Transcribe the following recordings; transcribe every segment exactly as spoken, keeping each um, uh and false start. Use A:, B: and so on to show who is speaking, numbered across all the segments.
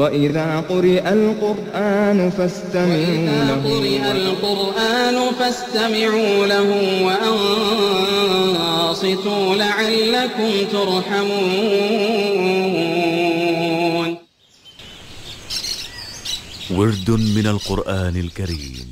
A: وإذا قرئ القرآن فاستمعوا له
B: قرئ القرآن فاستمعوا له وأنصتوا لعلكم ترحمون.
C: ورد من القرآن الكريم.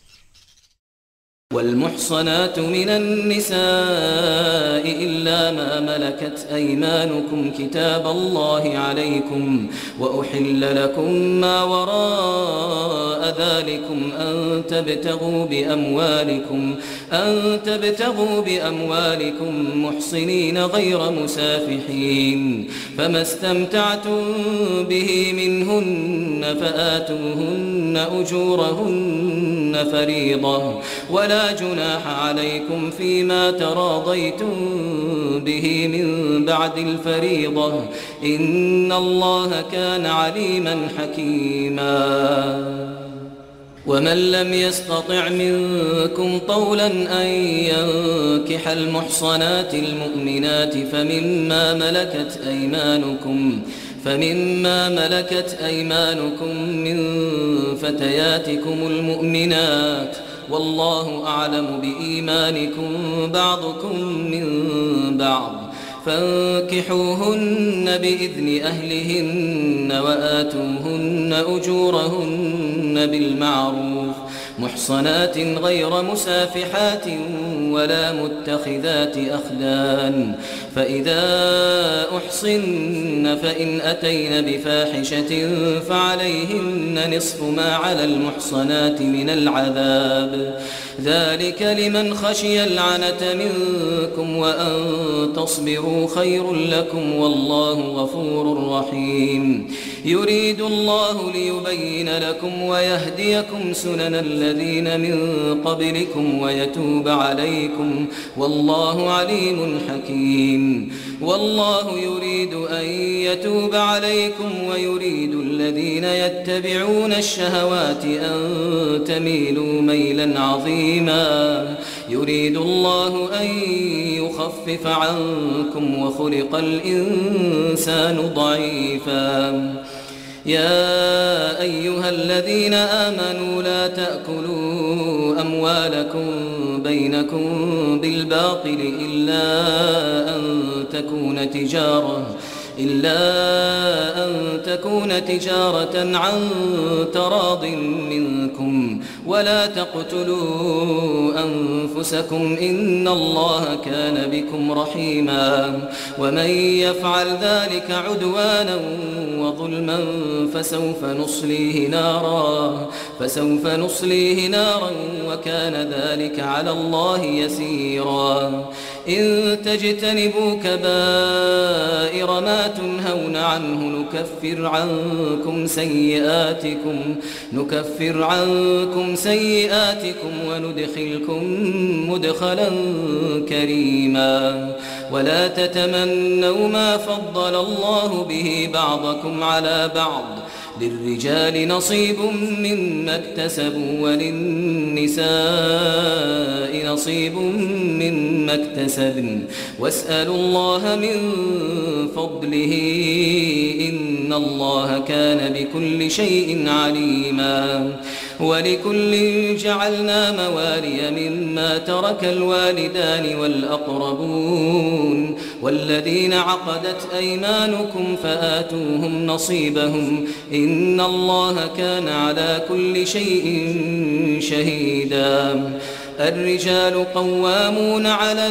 D: والمحصنات من النساء إلا ما ملكت أيمانكم كتاب الله عليكم وأحل لكم ما وراء ذلكم أن تبتغوا بأموالكم أن تبتغوا بأموالكم محصنين غير مسافحين فما استمتعتم به منهن فآتوهن أجورهن فريضة ولا جناح عليكم فيما تراضيتم به من بعد الفريضة إن الله كان عليما حكيما. ومن لم يستطع منكم طولا أن ينكح المحصنات المؤمنات فمما ملكت أيمانكم فمما ملكت أيمانكم من فتياتكم المؤمنات والله أعلم بإيمانكم بعضكم من بعض فانكحوهن بإذن أهلهن وآتوهن أجورهن بالمعروف محصنات غير مسافحات ولا متخذات أخدان فإذا أحصن فإن أتين بفاحشة فعليهن نصف ما على المحصنات من العذاب ذلك لمن خشي العنة منكم وأن تصبروا خير لكم والله غفور رحيم. يريد الله ليبين لكم ويهديكم سنن الذين من قبلكم ويتوب عليكم والله عليم حكيم. والله يريد أن يتوب عليكم ويريد الذين يتبعون الشهوات أن تميلوا ميلا عظيما. يريد الله أن يخفف عنكم وخلق الإنسان ضعيفا. يا أيها الذين آمنوا لا تأكلوا أموالكم بينكم بالباطل إلا أن تكون تجارة إلا أن تكون تجارة عن تراض منكم ولا تقتلوا أنفسكم إن الله كان بكم رحيما. ومن يفعل ذلك عدوانا وظلما فسوف نصليه نارا فسوف نصليه نارا وكان ذلك على الله يسيرا. إن تجتنبوا كبائر ما تنهون عنه نكفر عنكم سيئاتكم نكفر عنكم سيئاتكم وندخلكم مدخلا كريما. ولا تتمنوا ما فضل الله به بعضكم على بعض للرجال نصيب مما اكتسبوا وللنساء نصيب مما اكتسبن واسألوا الله من فضله إن الله كان بكل شيء عليما. ولكل جعلنا موالي مما ترك الوالدان والأقربون والذين عقدت أيمانكم فآتوهم نصيبهم إن الله كان على كل شيء شهيدا. الرجال قوامون على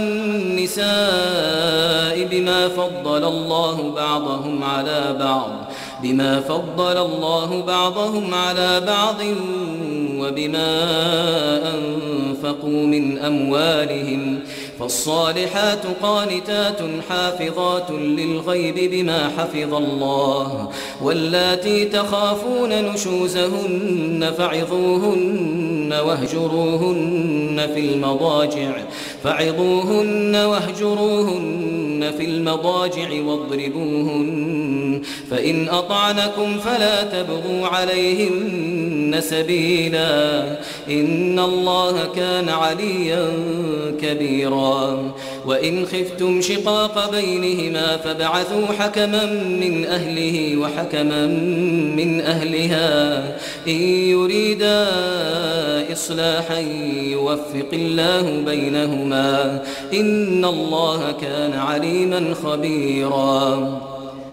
D: النساء بما فضل الله بعضهم على بعض بما فضل الله بعضهم على بعض وبما أنفقوا من أموالهم فالصالحات قانتات حافظات للغيب بما حفظ الله واللاتي تخافون نشوزهن فعظوهن واهجروهن في المضاجع فعظوهن واهجروهن في المضاجع واضربوهن فإن أطعنكم فلا تبغوا عليهن سبيلا إن الله كان عليا كبيرا. خيرا. وإن خفتم شقاق بينهما فابعثوا حكما من أهله وحكما من أهلها إن يريدا إصلاحا يوفق الله بينهما إن الله كان عليما خبيرا.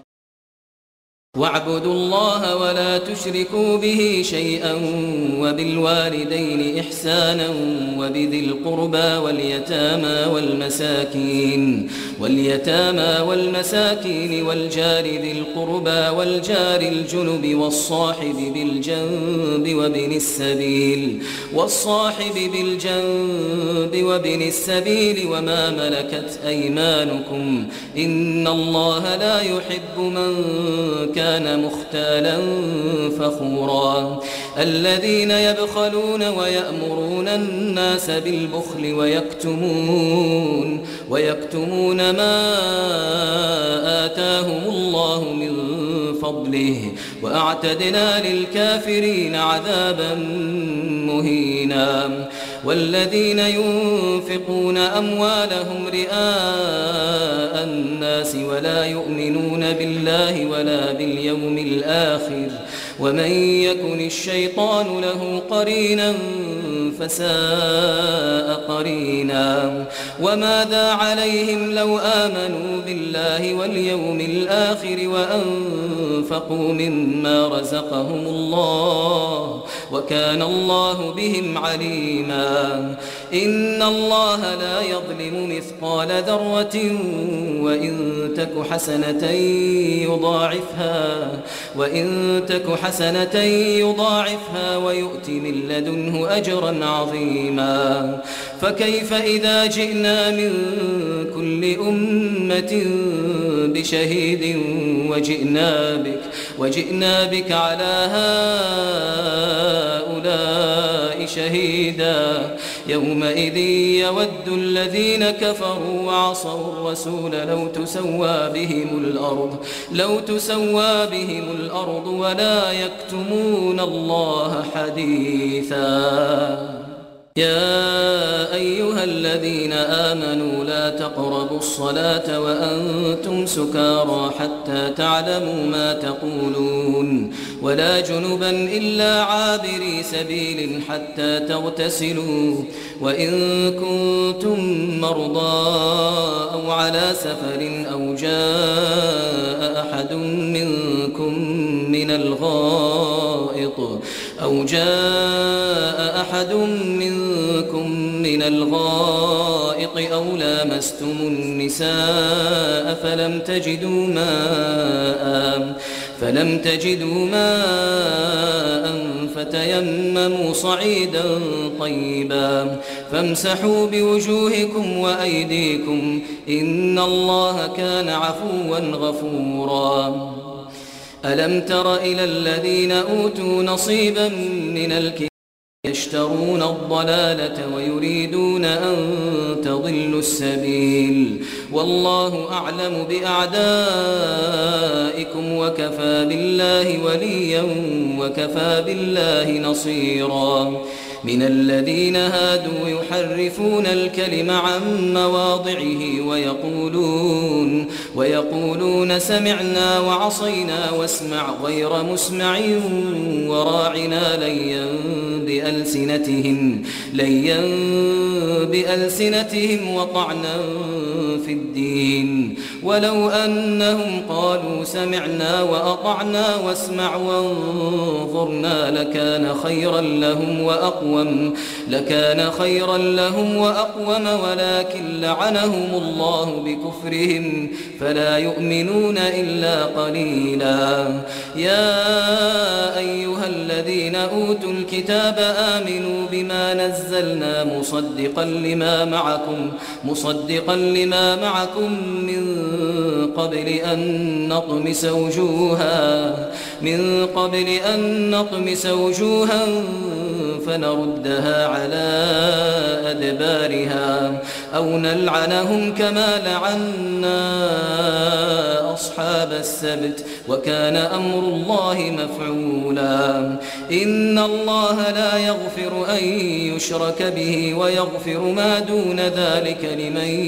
D: واعبدوا الله ولا تشركوا به شيئا وبالوالدين إحسانا وبذي القربى واليتامى والمساكين واليتامى والمساكين والجار ذي القربى والجار الجنب والصاحب بالجنب وابن السبيل والصاحب بالجنب وابن السبيل وما ملكت أيمانكم إن الله لا يحب من كان مختالا فخورا. الذين يبخلون ويأمرون الناس بالبخل ويكتمون ويكتمون ما آتاهم الله من فضله وأعتدنا للكافرين عذابا مهينا. والذين ينفقون أموالهم رئاء الناس ولا يؤمنون بالله ولا باليوم الآخر ومن يكن الشيطان له قرينا فساء قرينا. وماذا عليهم لو آمنوا بالله واليوم الآخر وأنفقوا مما رزقهم الله وكان الله بهم عليما. إن الله لا يظلم مثقال ذرة وإن تك حسنة يضاعفها وإن تك حسنة يضاعفها ويؤت من لدنه أجرا عظيما. فكيف إذا جئنا من كل أمة بشهيد وجئنا بك وجئنا بك على هؤلاء شهيدا. يومئذ يود الذين كفروا وعصوا الرسول لو تسوى بهم الأرض لو تسوى بهم الأرض ولا يكتمون الله حديثا. يا أيها الذين آمنوا لا تقربوا الصلاة وأنتم سكارى حتى تعلموا ما تقولون ولا جنبا إلا عابري سبيل حتى تغتسلوا وإن كنتم مرضى أو على سفر أو جاء أحد منكم من الغائط أو جاء أحد منكم من الغائط أو لامستم النساء فلم تجدوا ماء فلم تجدوا ماء فتيمموا صعيدا طيبا فامسحوا بوجوهكم وأيديكم إن الله كان عفوا غفورا. ألم تر إلى الذين أوتوا نصيبا من الكتاب يشترون الضلالة ويريدون أن تضلوا السبيل والله أعلم بأعدائكم وكفى بالله وليا وكفى بالله نصيرا. من الذين هادوا يحرفون الكلم عن مواضعه ويقولون ويقولون سمعنا وعصينا واسمع غير مسمع وراعنا ليا بألسنتهم ليا بألسنتهم وطعنا في الدين ولو أنهم قالوا سمعنا وأطعنا واسمع وانظرنا لكان خيرا لهم وأقوم لكان خيرا لهم وأقوم ولكن لعنهم الله بكفرهم فلا يؤمنون إلا قليلا. يا أيها الذين أوتوا الكتاب آمنوا بما نزلنا مصدقا لما معكم مصدقا لما معكم من قبل أن نطمس وجوها من قبل أن نطمس وجوها فنردها على أدبارها أو نلعنهم كما لعنا أصحاب السبت وكان أمر الله مفعولا إن الله لا يغفر أن يشرك به ويغفر ما دون ذلك لمن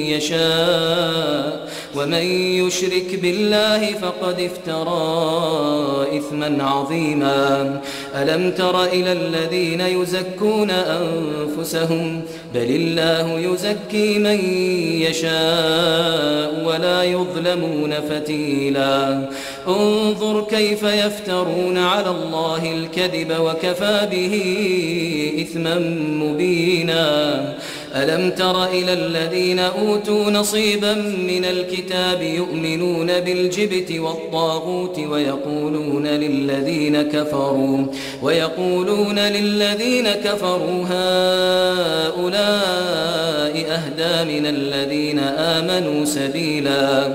D: يشاء ومن يشرك بالله فقد افترى إثما عظيما ألم تر إلى الذين يزكون أنفسهم بل الله يزكي من يشاء ولا يظلمون فتيلا انظر كيف يفترون على الله الكذب وكفى به إثما مبينا ألم تر إلى الذين أوتوا نصيبا من الكتاب يؤمنون بالجبت والطاغوت ويقولون للذين كفروا ويقولون للذين كفروا هؤلاء أهدى من الذين آمنوا سبيلا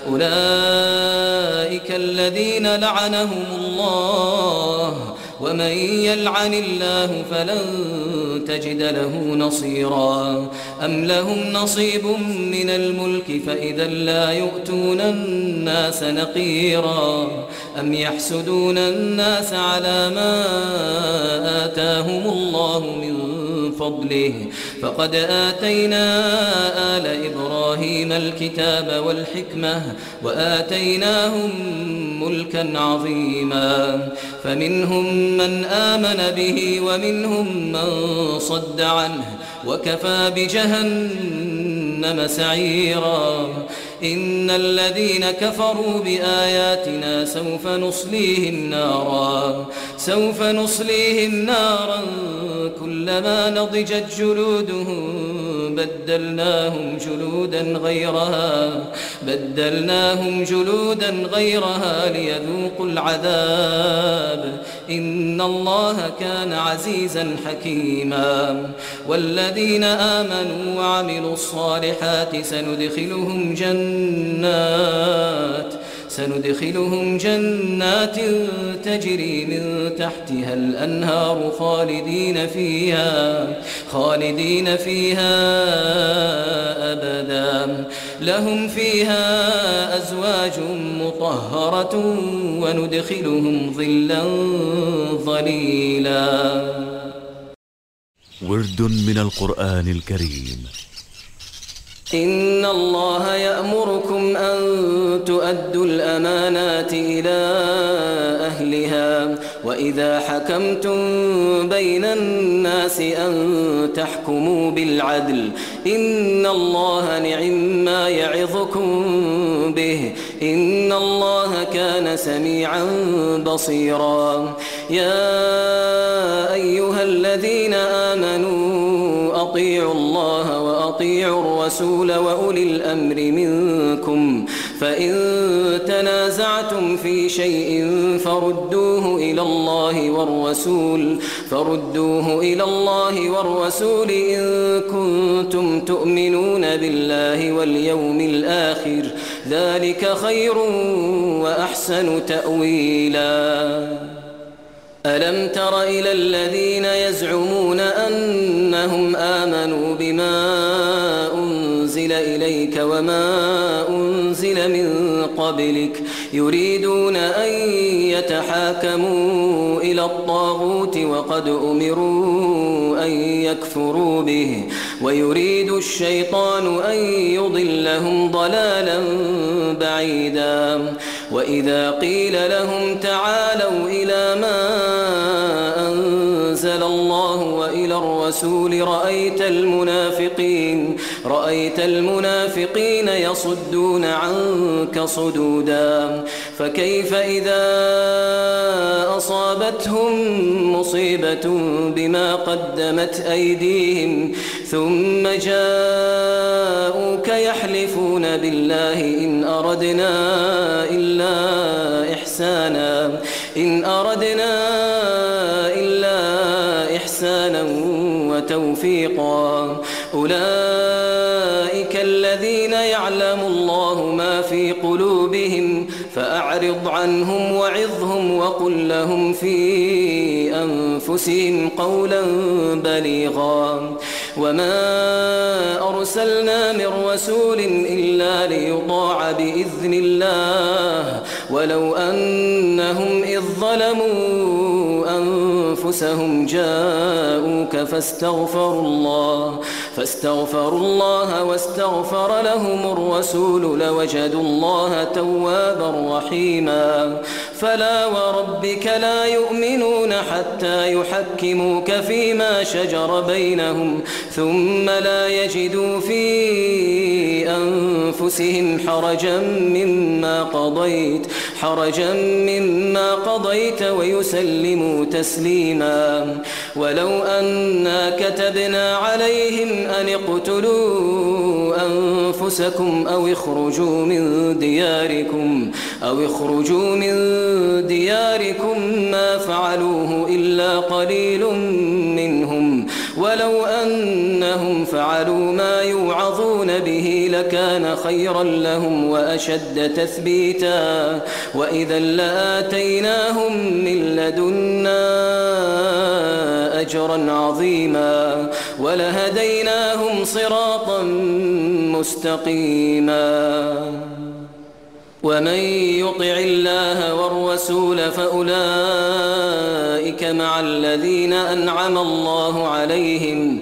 D: أولئك الذين لعنهم الله ومن يلعن الله فلن تجد له نصيرا أم لهم نصيب من الملك فإذا لا يؤتون الناس نقيرا أم يحسدون الناس على ما آتاهم الله من فضله فقد آتينا آل إبراهيم الكتاب والحكمة وآتيناهم ملكا عظيما فمنهم من آمن به ومنهم من صد عنه وكفى بجهنم سعيرا إن الذين كفروا بآياتنا سوف نصليهم نارا سوف نصليهم نارا كلما نضجت جلودهم بدلناهم جلودا غيرها بدلناهم جلودا غيرها ليذوقوا العذاب إن الله كان عزيزا حكيما والذين آمنوا وعملوا الصالحات سندخلهم جنات سندخلهم جنات تجري من تحتها الأنهار خالدين فيها خالدين فيها أبدا لهم فيها أزواج مطهرة وندخلهم ظلا ظليلا.
C: ورد من القرآن الكريم.
D: إن الله يأمركم أن تؤدوا الأمانات إلى أهلها وإذا حكمتم بين الناس أن تحكموا بالعدل إن الله نعم ما يعظكم به إن الله كان سميعا بصيرا. يا أيها الذين آمنوا أطيعوا الله وأطيعوا الرسول وأولي الأمر منكم فإن تنازعتم في شيء فردوه إلى الله والرسول فردوه إلى الله والرسول إن كنتم تؤمنون بالله واليوم الآخر ذلك خير وأحسن تأويلا. ألم تر إلى الذين يزعمون أنهم آمنوا بما أنزل إليك وما أنزل من قبلك يريدون أن يتحاكموا إلى الطاغوت وقد أمروا أن يكفروا به ويريد الشيطان أن يضلهم ضلالا بعيدا. وإذا قيل لهم تعالوا إلى ما أنزل الله وإلى الرسول رأيت المنافقين رأيت المنافقين يصدون عنك صدودا. فكيف إذا أصابتهم مصيبة بما قدمت أيديهم ثم جاءوك يحلفون بالله إن أردنا إلا إحسانا إن أردنا إلا إحسانا وتوفيقا. أولئك الذين يعلم الله ما في قلوبهم فأعرض عنهم وعظهم وقل لهم في أنفسهم قولا بليغا. وما أرسلنا من رسول إلا ليطاع بإذن الله ولو أنهم إذ ظلموا أنفسهم جاءوك فاستغفروا الله فاستغفروا الله واستغفر لهم الرسول لوجدوا الله توابا رحيما فلا وربك لا يؤمنون حتى يحكموك فيما شجر بينهم ثم لا يجدوا في أنفسهم حرجا مما قضيت حرجا مما قضيت ويسلموا تسليما ولو أنا كتبنا عليهم أن اقتلوا أنفسكم أو اخرجوا من دياركم أو اخرجوا من دياركم ما فعلوه إلا قليل منهم ولو أنهم فعلوا ما يوعظون به لكان خيرا لهم وأشد تثبيتا وإذا لآتيناهم من لدنا أجرا عظيما ولهديناهم صراطا مستقيما ومن يطع الله والرسول فأولئك مع الذين أنعم الله عليهم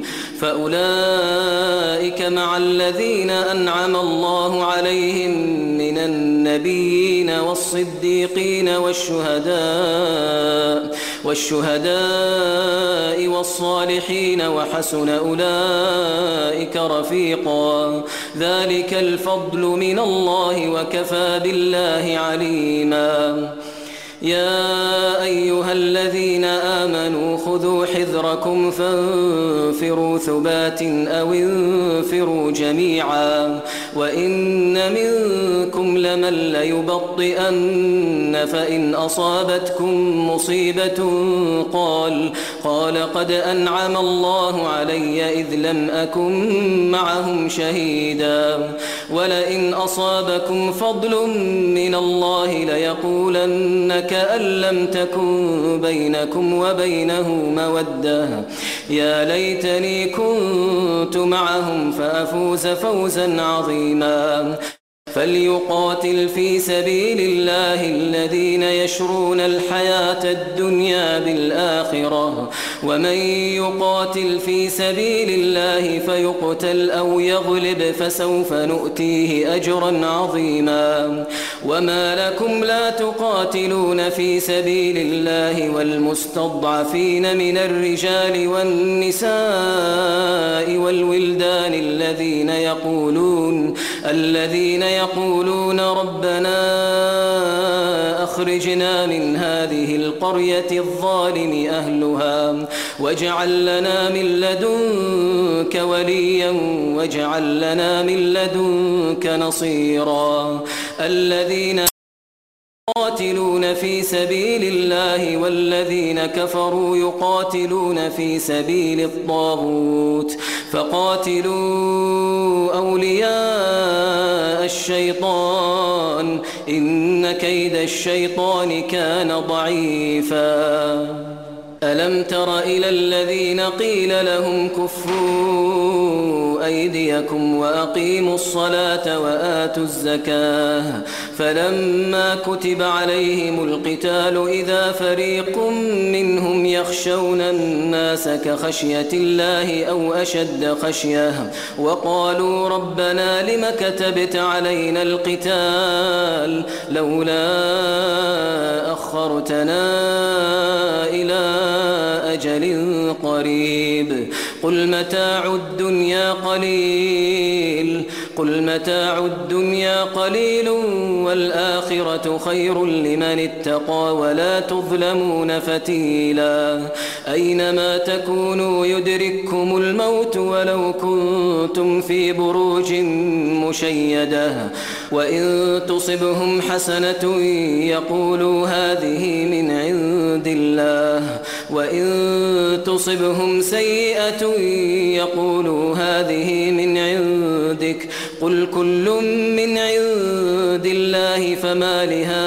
D: فأولئك مع الذين أنعم الله عليهم من النبيين والصديقين والشهداء والشهداء والصالحين وحسن أولئك رفيقا ذلك الفضل من الله وكفى بالله عليما يا أيها الذين آمنوا خذوا حذركم فانفروا ثبات أو انفروا جميعا وإن منكم لمن ليبطئن فإن أصابتكم مصيبة قال قال قد أنعم الله علي إذ لم أكن معهم شهيدا ولئن أصابكم فضل من الله ليقولن كأن لم تكن بينكم وبينه مودة يا ليتني كنت معهم فأفوز فوزا عظيما فليقاتل في سبيل الله الذين يشرون الحياة الدنيا بالآخرة ومن يقاتل في سبيل الله فيقتل أو يغلب فسوف نؤتيه أجرا عظيما وما لكم لا تقاتلون في سبيل الله والمستضعفين من الرجال والنساء والولدان الذين يقولون الذين يقولون ربنا أخرجنا من هذه القرية الظالم أهلها واجعل لنا من لدنك وليا واجعل لنا من لدنك نصيرا الذين يقاتلون في سبيل الله والذين كفروا يقاتلون في سبيل الطاغوت فقاتلوا أولياء الشيطان إن كيد الشيطان كان ضعيفا ألم تر إلى الذين قيل لهم كفوا أيديكم وأقيموا الصلاة وآتوا الزكاة فلما كتب عليهم القتال إذا فريق منهم يخشون الناس كخشية الله أو أشد خشية وقالوا ربنا لم كتبت علينا القتال لولا أخرتنا إلى أجل قريب قل متاع الدنيا قليل قل متاع الدنيا قليل والآخرة خير لمن اتقى ولا تظلمون فتيلا أينما تكونوا يدرككم الموت ولو كنتم في بروج مشيدة وإن تصبهم حسنة يقولوا هذه من عند الله وإن تصبهم سيئة يقولوا هذه من عندك قل كل من عند الله فما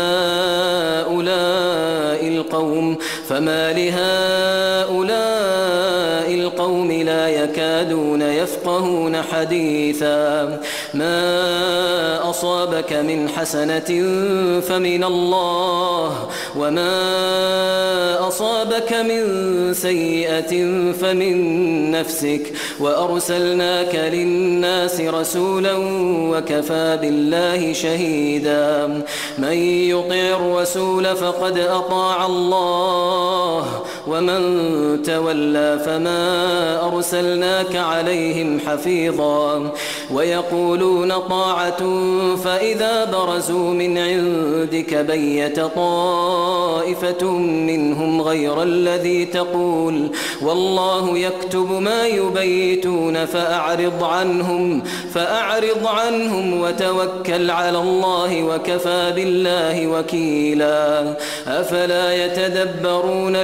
D: لهؤلاء القوم فما لهؤلاء القوم لا يكادون يكادون يفقهون حديثا ما أصابك من حسنة فمن الله وما أصابك من سيئة فمن نفسك وأرسلناك للناس رسولا وكفى بالله شهيدا من يطع الرسول فقد أطاع الله ومن تولى فما أرسلناك عليهم حفيظا ويقولون طاعة فإذا برزوا من عندك بيت طائفة منهم غير الذي تقول والله يكتب ما يبيتون فأعرض عنهم فأعرض عنهم وتوكل على الله وكفى بالله وكيلا أفلا يتدبرون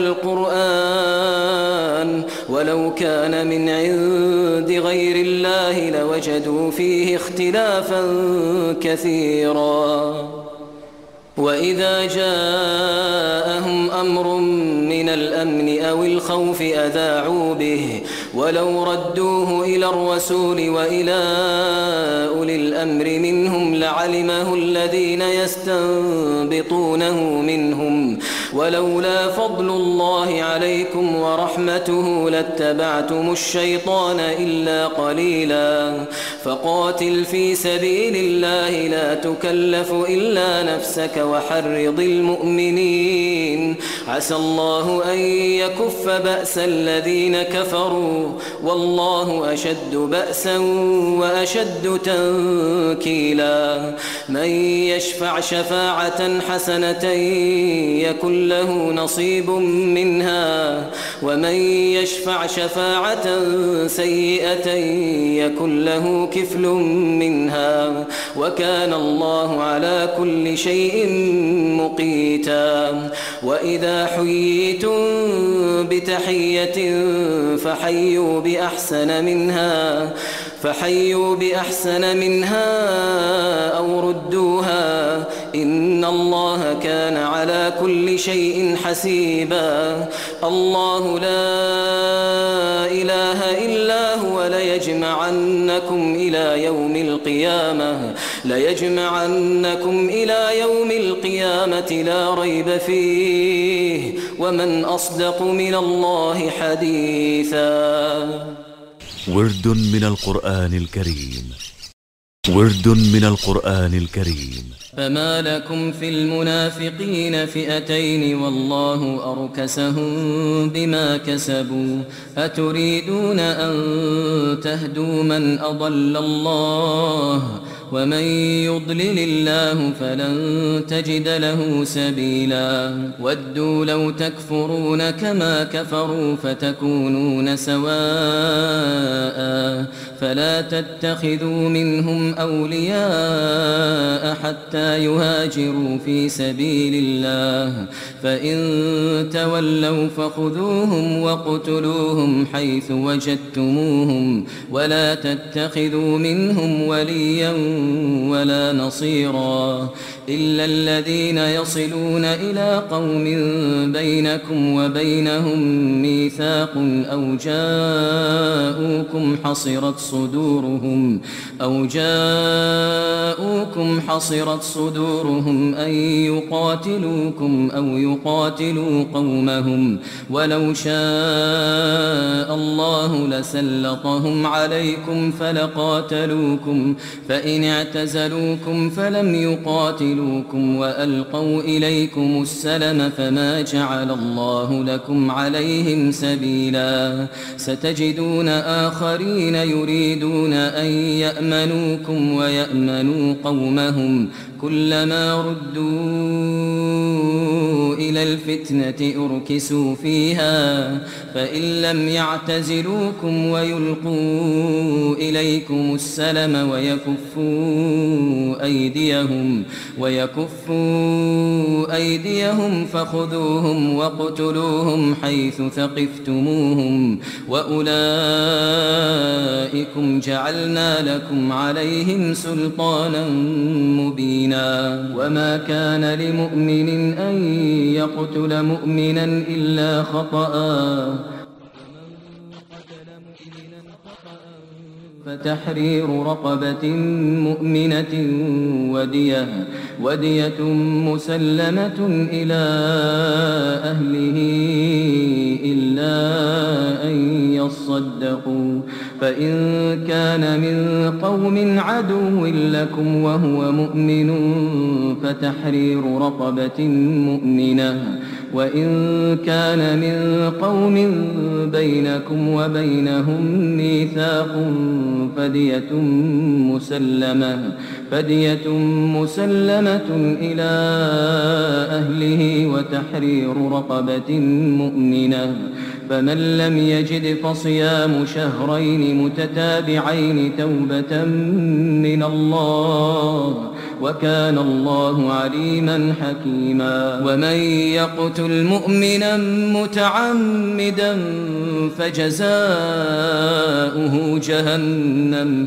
D: القرآن ولو كان من عند غير الله لوجدوا فيه اختلافا كثيرا وإذا جاءهم أمر من الأمن أو الخوف أذاعوا به ولو ردوه إلى الرسول وإلى أولي الأمر منهم لعلمه الذين يستنبطونه منهم ولولا فضل الله عليكم ورحمته لاتبعتم الشيطان إلا قليلا فقاتل في سبيل الله لا تكلف إلا نفسك وحرض المؤمنين عسى الله أن يكف بأس الذين كفروا والله أشد بأسا وأشد تنكيلا من يشفع شفاعة حسنة يكن له نصيب منها ومن يشفع شفاعة سيئة يكن له كفل منها وكان الله على كل شيء مقيتا وإذا حييتم بتحية فحيوا بأحسن منها فحيوا بأحسن منها أو ردوها إن الله كان على كل شيء حسيبا الله لا إله إلا هو ليجمعنكم إلى يوم القيامة ليجمعنكم إلى يوم القيامة لا ريب فيه ومن أصدق من الله حديثا
C: ورد من القرآن الكريم ورد من القرآن الكريم
D: فما لكم في المنافقين فئتين والله أركسهم بما كسبوا أتريدون أن تهدوا من أضل الله ومن يضلل الله فلن تجد له سبيلا ودوا لو تكفرون كما كفروا فتكونون سواء فلا تتخذوا منهم أولياء حتى يهاجروا في سبيل الله فإن تولوا فخذوهم وقتلوهم حيث وجدتموهم ولا تتخذوا منهم وليا ولا نصيرا إلا الذين يصلون إلى قوم بينكم وبينهم ميثاق أو جاءوكم حصرت صدورهم أو جاءوكم حصرت صدورهم أن يقاتلوكم أو يقاتلوا قومهم ولو شاء الله لسلطهم عليكم فلقاتلوكم فإن اعتزلوكم فلم يقاتلوكم وألقوا إليكم السلم فما جعل الله لكم عليهم سبيلا ستجدون آخرين يريدون أن يأمنوكم ويأمنوا قومهم كلما ردوا إلى الفتنة أركسوا فيها فإن لم يعتزلوكم ويلقوا إليكم السلم ويكفوا أيديهم ويكفوا أيديهم فخذوهم واقتلوهم حيث ثقفتموهم وأولئكم جعلنا لكم عليهم سلطانا مبينا وما كان لمؤمن أن يقتل مؤمنا إلا خطأ ومن قتل مؤمنا خطأ فتحرير رقبة مؤمنة ودية, ودية مسلمة إلى أهله إلا أن يصدقوا فإن كان من قوم عدو لكم وهو مؤمن فتحرير رقبة مؤمنة وإن كان من قوم بينكم وبينهم ميثاق فدية مسلمة فدية مسلمة إلى أهله وتحرير رقبة مؤمنة فمن لم يجد فصيام شهرين متتابعين توبة من الله وكان الله عليما حكيما ومن يقتل مؤمنا متعمدا فجزاؤه جهنم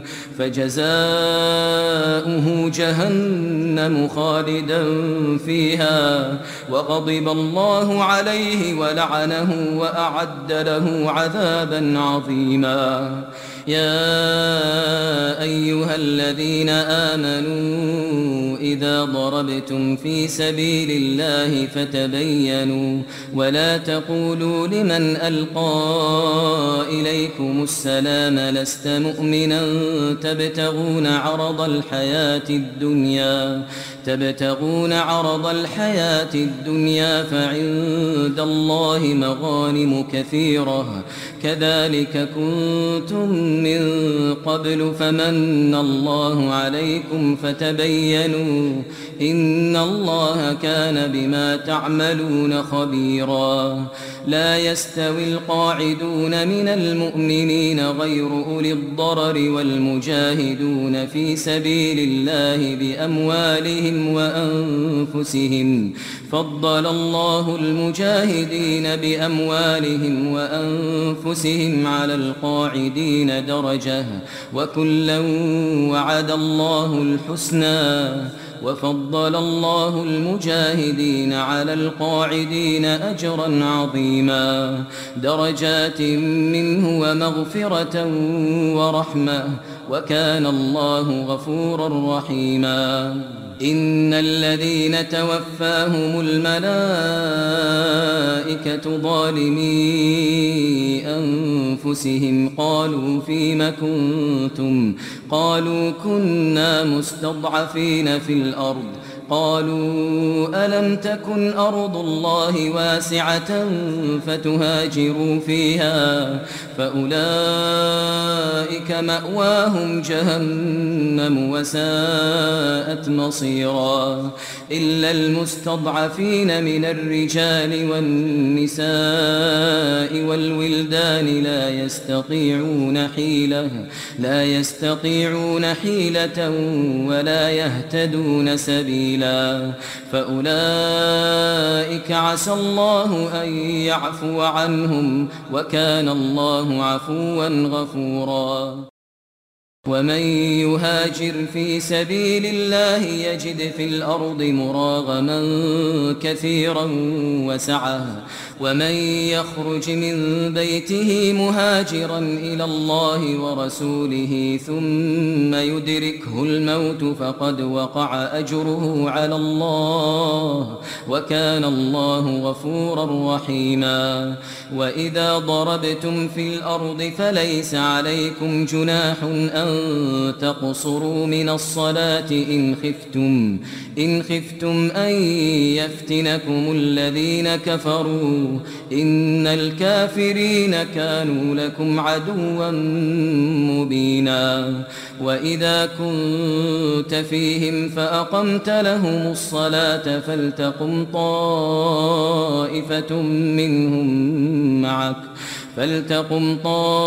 D: فجزاؤه جهنم خالدا فيها وغضب الله عليه ولعنه وأعد له عذابا عظيما يا أيها الذين آمنوا إذا ضربتم في سبيل الله فتبينوا ولا تقولوا لمن ألقى إليكم السلام لست مؤمنا تبتغون عرض الحياة الدنيا تبتغون عرض الحياة الدنيا فعند الله مغانم كثيرة كذلك كنتم من قبل فمن الله عليكم فتبينوا إن الله كان بما تعملون خبيرا لا يستوي القاعدون من المؤمنين غير أولي الضرر والمجاهدون في سبيل الله بأموالهم وأنفسهم فضل الله المجاهدين بأموالهم وأنفسهم على القاعدين درجة وكلا وعد الله الحسنى وفضل الله المجاهدين على القاعدين أجرا عظيما درجات منه ومغفرة ورحمة وكان الله غفورا رحيما إن الذين توفاهم الملائكة ظالمي أنفسهم قالوا فيم كنتم قالوا كنا مستضعفين في الأرض قالوا ألم تكن أرض الله واسعة فتهاجروا فيها فأولئك مأواهم جهنم وساءت مصيرا إلا المستضعفين من الرجال والنساء والولدان لا يستطيعون حيلة لا يستطيعون حيلة ولا يهتدون سبيلا فأولئك عسى الله أن يعفو عنهم وكان الله عفوا غفورا ومن يهاجر في سبيل الله يجد في الأرض مراغما كثيرا وسعة ومن يخرج من بيته مهاجرا إلى الله ورسوله ثم يدركه الموت فقد وقع أجره على الله وكان الله غفورا رحيما وإذا ضربتم في الأرض فليس عليكم جناح أن تقصروا من الصلاة إن خفتم إن خفتم أن يفتنكم الذين كفروا إن الكافرين كانوا لكم عدوا مبينا وإذا كنت فيهم فأقمت لهم الصلاة فلتقم طائفة منهم معك فلتقم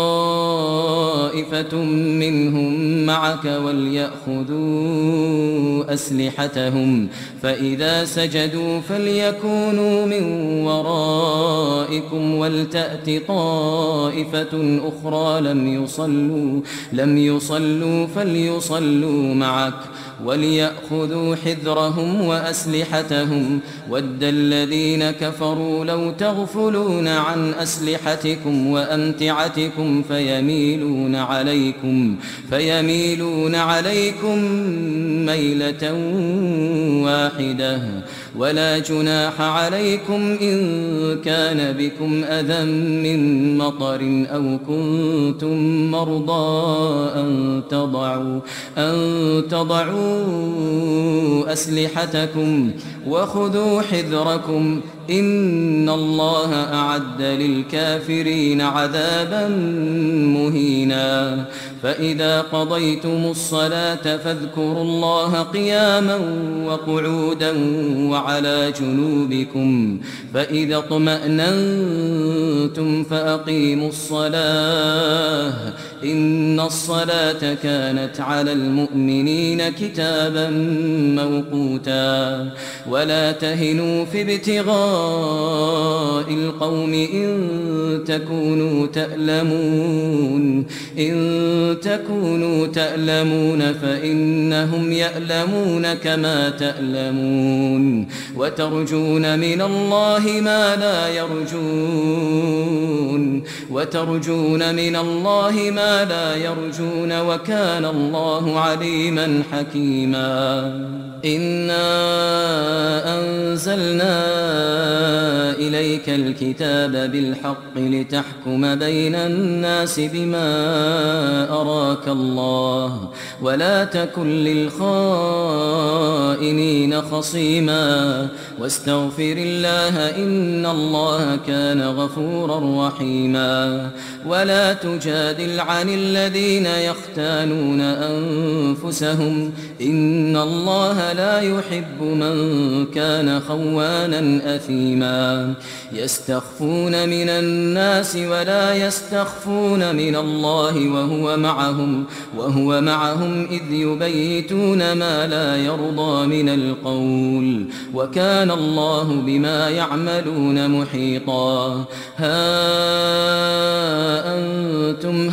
D: طائفة منهم معك وليأخذوا أسلحتهم فإذا سجدوا فليكونوا من ورائكم ولتأت طائفة أخرى لم يصلوا لم يصلوا فليصلوا معك وليأخذوا حذرهم وأسلحتهم ود الذين كفروا لو تغفلون عن أسلحتكم وأمتعتكم فيميلون عليكم عليكم فيميلون عليكم ميلة واحدة ولا جناح عليكم إن كان بكم أذى من مطر أو كنتم مرضى أن تضعوا, أن تضعوا أسلحتكم وخذوا حذركم إن الله أعد للكافرين عذابا مهينا فإذا قضيتم الصلاة فاذكروا الله قياما وقعودا وعلى جنوبكم فإذا اطمأننتم فأقيموا الصلاة إن الصلاة كانت على المؤمنين كتابا موقوتا ولا تهنوا في ابتغاء القوم إن تكونوا تألمون إن تكونوا تألمون فإنهم يألمون كما تألمون وترجون من الله ما لا يرجون وترجون من الله ما لا يرجون وكان الله عليما حكيما إنا أنزلنا إليك الكتاب بالحق لتحكم بين الناس بما أراك الله ولا تكن للخائنين خصيما واستغفر الله إن الله كان غفورا رحيما ولا تجادل عن الذين يختانون أنفسهم إن الله لا يحب من كان خوانا أثيما يستخفون من الناس ولا يستخفون من الله وهو معهم وهو معهم إذ يبيتون ما لا يرضى من القول وكان الله بما يعملون محيطا ها أنتم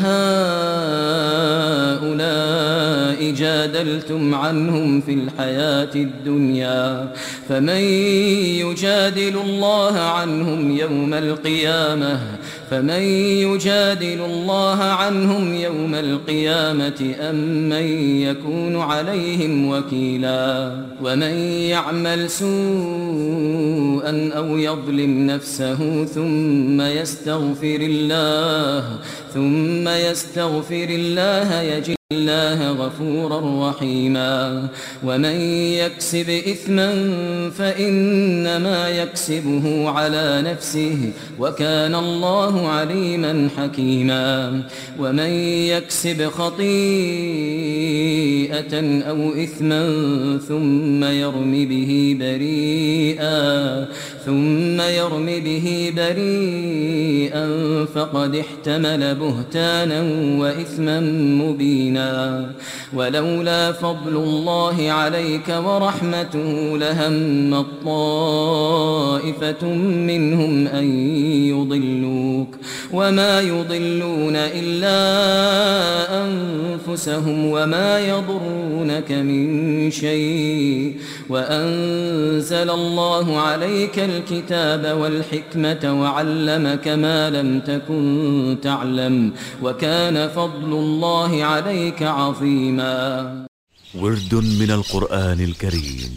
D: هؤلاء جادلتم عنهم في الحياة الدنيا فمن يجادل الله عنهم يوم القيامة فمن يجادل الله عنهم يوم القيامة أم من يكون عليهم وكيلا ومن يعمل سوءا أو يظلم نفسه ثم يستغفر الله ثم يستغفر الله يجد الله غفورا رحيما ومن يكسب إثما فإنما يكسبه على نفسه وكان الله عليما حكيما ومن يكسب خطيئة أو إثما ثم يرم به بريئا ثم يرم به بريئا فقد احتمل بهتانا وإثما مبينا ولولا فضل الله عليك ورحمته لهم طائفة منهم أن يضلوك وما يضلون إلا أنفسهم وما يضرونك من شيء وأنزل الله عليك الكتاب والحكمة وعلمك ما لم تكن تعلم وكان فضل الله عليك عظيما
C: ورد من القرآن الكريم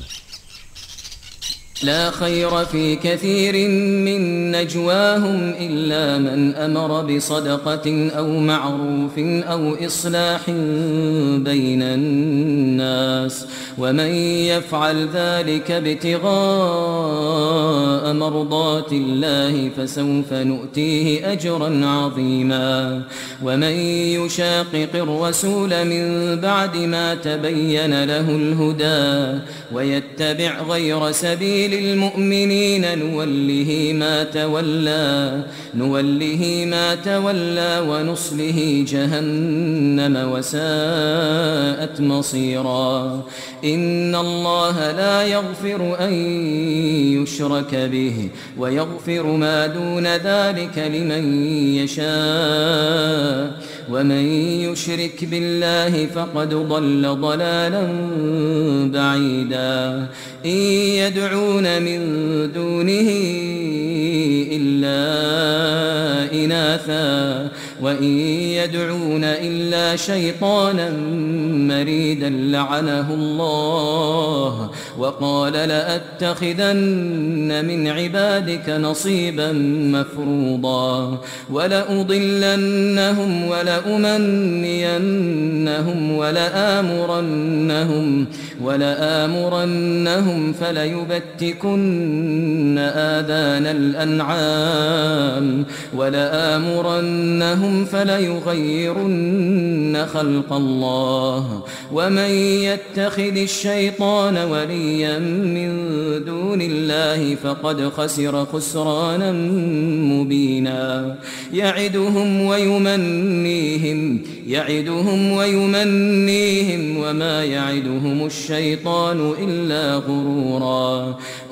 D: لا خير في كثير من نجواهم إلا من أمر بصدقة أو معروف أو إصلاح بين الناس ومن يفعل ذلك ابتغاء مرضات الله فسوف نؤتيه أجرا عظيما ومن يشاقق الرسول من بعد ما تبين له الهدى ويتبع غير سبيل المؤمنين نوله ما تولى نوله ما تولى ونصله جهنم وساءت مصيرا إن الله لا يغفر أن يشرك به ويغفر ما دون ذلك لمن يشاء ومن يشرك بالله فقد ضل ضلالا بعيدا إن يدعون من دونه إلا إناثا وإن يدعون إلا شيطانا مريدا لعنه الله وقال لأتخذن من عبادك نصيبا مفروضا ولأضلنهم ولأمنينهم ولآمرنهم ولآمرنهم فليبتكن آذان الأنعام ولآمرنهم فليغيرن خلق الله ومن يتخذ الشيطان وليا من دون الله فقد خسر خسرانا مبينا يعدهم ويمنيهم يعدهم ويمنيهم وما يعدهم الشيطان إلا غرورا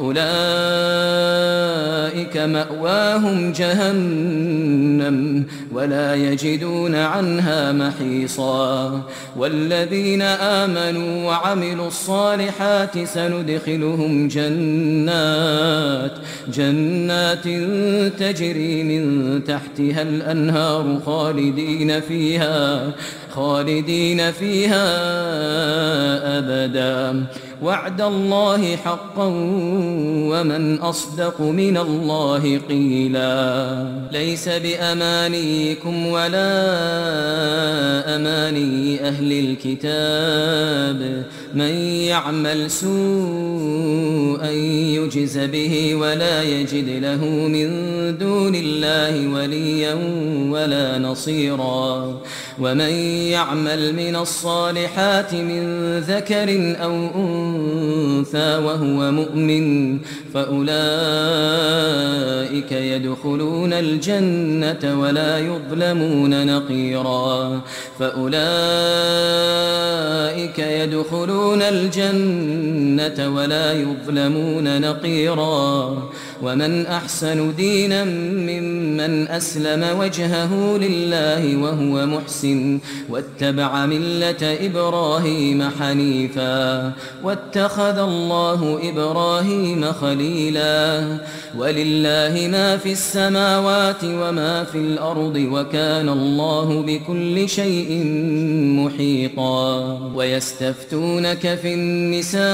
D: أولئك مأواهم جهنم ولا يجدون عنها محيصا والذين آمنوا وعملوا الصالحات سندخلهم جنات جنات تجري من تحتها الأنهار خالدين فيها خالدين فيها أبدا وعد الله حقا ومن أصدق من الله قيلا ليس بأمانيكم ولا أماني أهل الكتاب من يعمل سوءا يجز به ولا يجد له من دون الله وليا ولا نصيرا ومن يعمل من الصالحات من ذكر أو أنثى وهو مؤمن فأولئك يدخلون الجنة ولا يظلمون نقيرا فأولئك يدخلون الجنة ولا يظلمون نقيرا ومن أحسن دينا ممن أسلم وجهه لله وهو محسن واتبع ملة إبراهيم حنيفا واتخذ الله إبراهيم خليلا ولله ما في السماوات وما في الأرض وكان الله بكل شيء محيطا ويستفتونك في النساء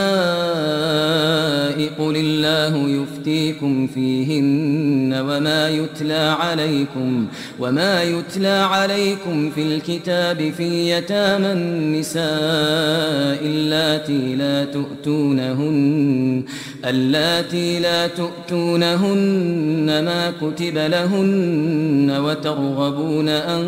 D: قل الله يفتيكم فيهن وما يتلى عليكم وما يتلى عليكم في الكتاب في يتامى النساء اللاتي لا تؤتونهن اللاتي لا تؤتونهن ما كتب لهن وترغبون أن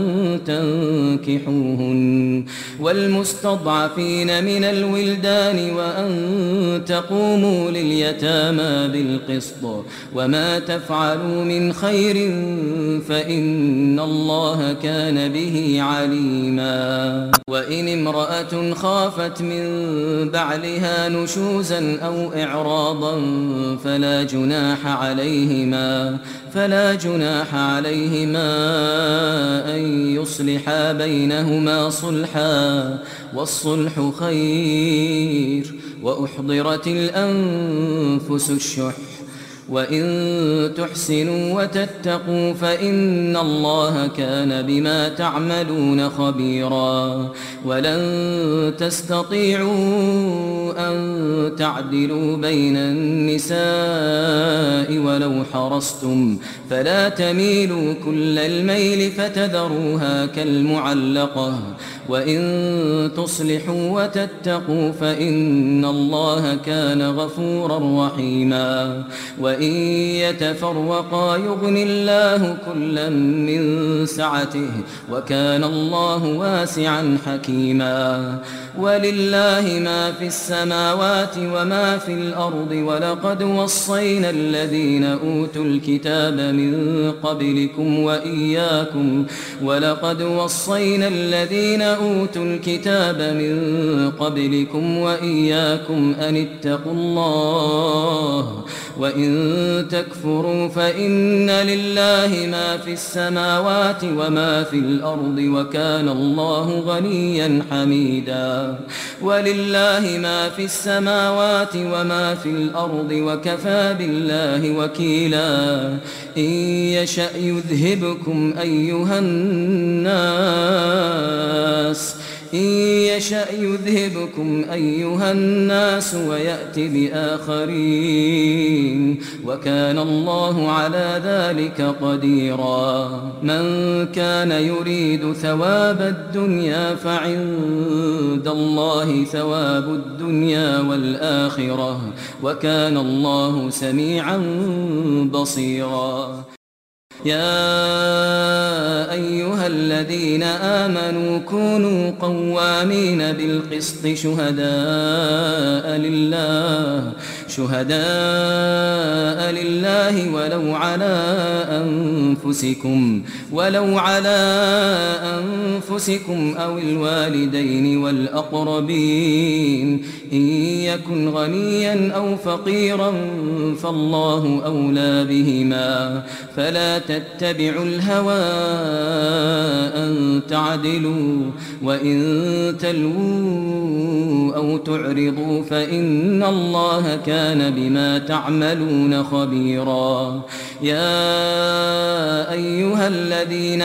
D: تنكحوهن والمستضعفين من الولدان وأن تقوموا لليتامى بالقسط وما تفعلوا من خير فإن الله كان به عليما وإن امرأة خافت من بعلها نشوزا أو إعراضا فلا جناح عليهما فلا جناح عليهما أن يصلحا بينهما صلحا والصلح خير وأحضرت الأنفس الشح وإن تحسنوا وتتقوا فإن الله كان بما تعملون خبيرا ولن تستطيعوا أن تعدلوا بين النساء ولو حرصتم فلا تميلوا كل الميل فتذروها كالمعلقة وإن تصلحوا وتتقوا فإن الله كان غفورا رحيما وإن يتفرقا يغني الله كلا من سعته وكان الله واسعا حكيما ولله ما في السماوات وما في الأرض ولقد وصينا الذين أوتوا الكتاب من قبلكم وإياكم ولقد وصينا الذين أوتوا الكتاب من قبلكم وإياكم أن اتقوا الله وإن تكفروا فإن لله ما في السماوات وما في الأرض وكان الله غنيا حميدا ولله ما في السماوات وما في الأرض وكفى بالله وكيلا إن يشأ يذهبكم أيها الناس إن يشأ يذهبكم أيها الناس ويأت بآخرين وكان الله على ذلك قديرا من كان يريد ثواب الدنيا فعند الله ثواب الدنيا والآخرة وكان الله سميعا بصيرا يا أيها الذين آمنوا كونوا قوامين بالقسط شهداء لله شهداء لله ولو على أنفسكم ولو على أنفسكم أو الوالدين والأقربين إن يكن غنيا أو فقيرا فالله أولى بهما فلا تتبعوا الهوى أن تعدلوا وإن تلووا أو تعرضوا فإن الله كان بما تعملون خبيرا يا أيها الذين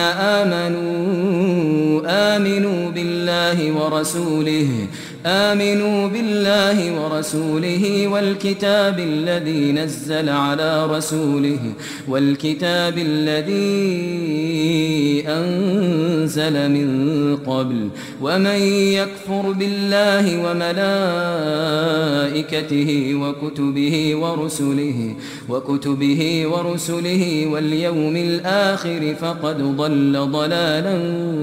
D: آمنوا آمنوا بالله ورسوله آمنوا بالله ورسوله والكتاب الذي نزل على رسوله والكتاب الذي أنزل من قبل ومن يكفر بالله وملائكته وكتبه ورسله وكتبه ورسله واليوم الآخر فقد ضل ضلالا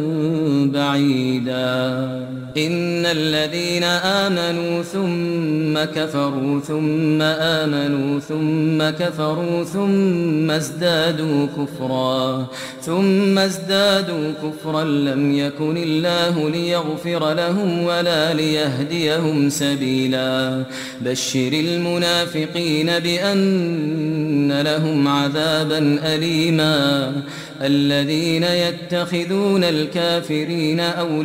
D: بعيدا إن الذين آمنوا ثم كفروا ثم آمنوا ثم كفروا ثم ازدادوا كفرا ثم ازدادوا كفرا لم يكن الله ليغفر لهم ولا ليهديهم سبيلا بشر المنافقين بأن لهم عذابا أليما الذين يتخذون الكافرين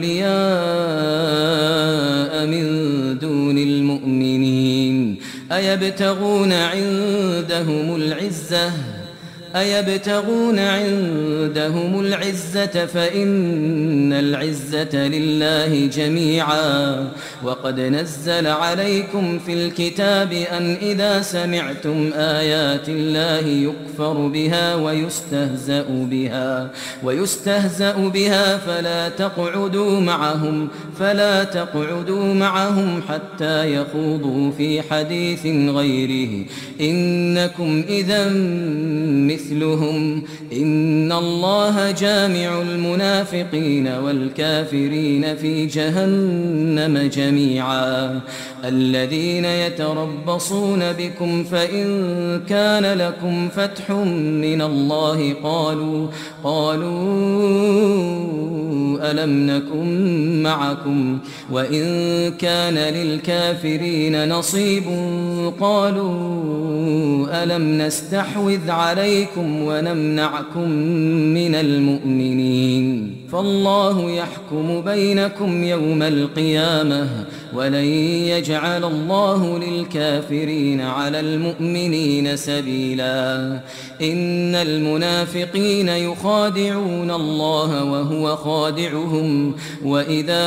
D: أولياء من دون المؤمنين أيبتغون عندهم العزة أيبتغون عندهم العزة فإن العزة لله جميعا وقد نزل عليكم في الكتاب أن إذا سمعتم آيات الله يكفر بها ويستهزأ بها ويستهزأ بها فلا تقعدوا معهم فلا تقعدوا معهم حتى يخوضوا في حديث غيره إنكم إذا مثلهم إن الله جامع المنافقين والكافرين في جهنم جميعا الذين يتربصون بكم فإن كان لكم فتح من الله قالوا قالوا ألم نكن معكم وإن كان للكافرين نصيب قالوا ألم نستحوذ عليكم ونمنعكم من المؤمنين فالله يحكم بينكم يوم القيامة ولن يجعل الله للكافرين على المؤمنين سبيلا إن المنافقين يخادعون الله وهو خادعهم وإذا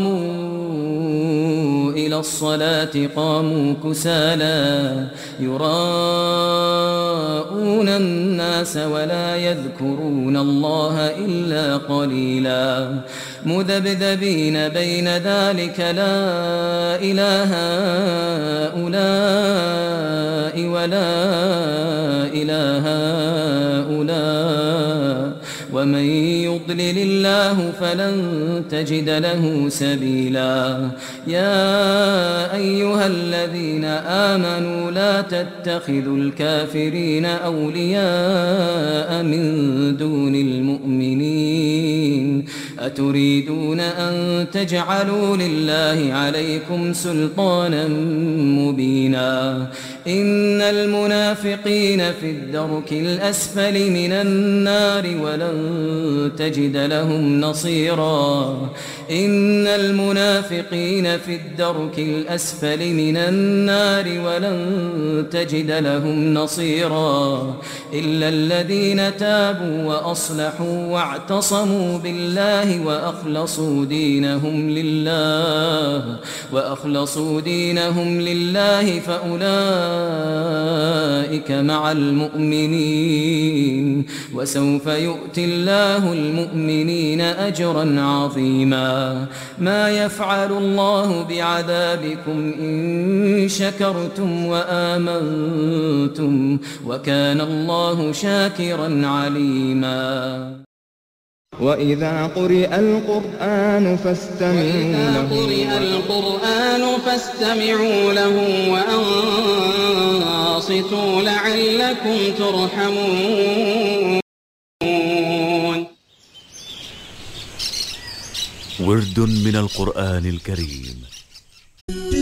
D: قاموا إلى الصلاة قاموا كسالى يراءون الناس ولا يذكرون الله إلا قليلا مذبذبين بين ذلك لا إله هؤلاء ولا إله هؤلاء ومن يضلل الله فلن تجد له سبيلا يا أيها الذين آمنوا لا تتخذوا الكافرين أولياء من دون المؤمنين أتريدون أن تجعلوا لله عليكم سلطانا مبينا إن المنافقين في الدرك الأسفل من النار ولن تجد لهم نصيرا إن المنافقين في الدرك الأسفل من النار ولن تجد لهم نصيرا إلا الذين تابوا وأصلحوا واعتصموا بالله وأخلصوا دينهم لله وأخلصوا دينهم لله فأولئك مع المؤمنين وسوف يؤتي الله المؤمنين أجرا عظيما ما يفعل الله بعذابكم إن شكرتم وآمنتم وكان الله شاكرا عليما
A: وإذا قرئ القرآن فاستمعوا له
B: قرئ القرآن فاستمعوا له وأنصتوا لعلكم ترحمون
C: ورد من القرآن الكريم.